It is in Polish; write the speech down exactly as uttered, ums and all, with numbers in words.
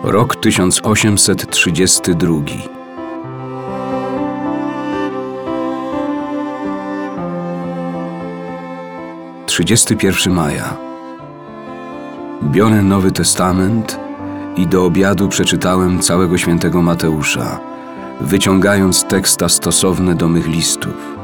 Rok tysiąc osiemset trzydziesty drugi. trzydziestego pierwszego maja. Biorę Nowy Testament i do obiadu przeczytałem całego świętego Mateusza, wyciągając teksta stosowne do mych listów.